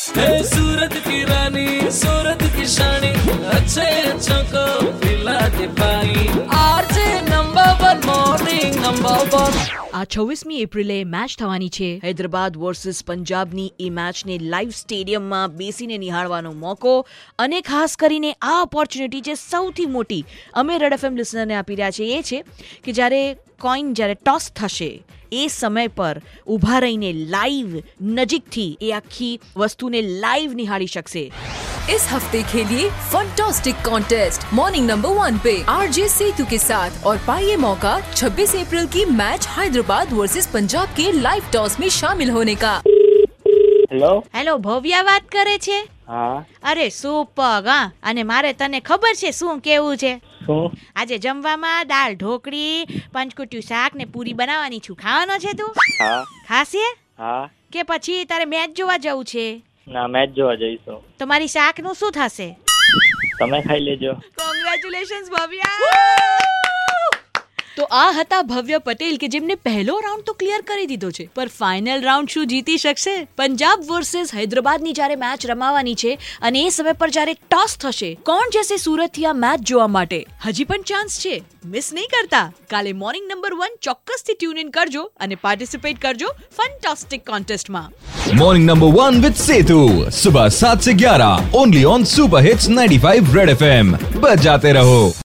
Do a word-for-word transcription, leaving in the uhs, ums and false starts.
सूरत की रानी, सूरत की शानी, अच्छे अच्छों को पिला दे पानी। RJ number one, morning number one. આ છવ્વીસમી એપ્રિલે મેચ થવાની છે હૈદરાબાદ વર્સિસ પંજાબની. એ મેચને લાઈવ સ્ટેડિયમમાં બેસીને નિહાળવાનો મોકો અને ખાસ કરીને આ ઓપોર્ચ્યુનિટી જે સૌથી મોટી અમે રેડ એફએમ લિસનરને આપી રહ્યા છે એ છે કે જ્યારે કોઈન જ્યારે ટોસ થશે એ સમય પર ઊભા રહીને લાઈવ નજીકથી એ આખી વસ્તુને લાઈવ નિહાળી શકશે. इस हफ्ते खेलिए fantastic contest morning number one पे आरजे सेतु के साथ और पाइए मौका छब्बीस अप्रैल की मैच हैदराबाद वर्सेस पंजाब के लाइव टॉस में शामिल होने का. હેલો હેલો, ભવ્યા વાત કરે છે? હા. અરે સુપર. હા, અને મારે તને ખબર છે શું કેવું છે? શું? આજે જમવામાં દાળ ઢોકળી, પંચકુટ્યું શાક ને પૂરી બનાવવાની છું. ખાવાનો છે તું? હા. ખાશે હા. કે પછી તારે મેચ જોવા જવું છે? ના, મેચ જોવા જઈશું. તો મારી શાકનું શું થશે? તમે ખાઈ લેજો. કોંગ્રેચ્યુલેશન્સ ભવ્યા. તો આ હતા ભવ્ય પટેલ કે જેમને પહેલો રાઉન્ડ તો ક્લિયર કરી દીધો છે, પર ફાઇનલ રાઉન્ડ શું જીતી શકશે? પંજાબ વર્સેસ હૈદરાબાદની જ્યારે મેચ રમાવાની છે અને એ સમય પર જ્યારે ટોસ થશે, કોણ જશે સુરતથી આ મેચ જોવા માટે? હજી પણ ચાન્સ છે, મિસ નહીં કરતા. કાલે મોર્નિંગ નંબર વન ચોક્કસથી ટ્યુન ઇન કરજો અને પાર્ટિસિપેટ કરજો ફેન્ટાસ્ટિક કોન્ટેસ્ટમાં. Morning number one with Setu सुबह सात से ग्यारह only on Super Hits ninety five Red FM. बजाते रहो.